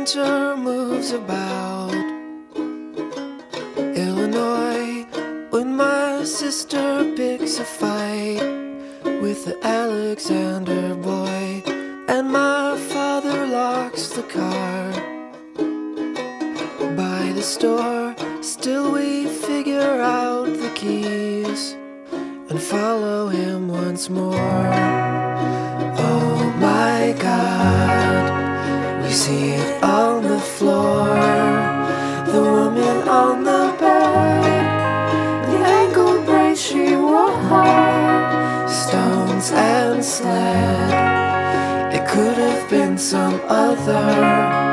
winter moves about Illinois, when my sister picks a fight with the Alexander boy, and my father locks the car by the store. Still we figure out the keys and follow him once more. Oh my God, we see it on the floor, the woman on the bed, the ankle brace she wore, stones and sled. It could have been some other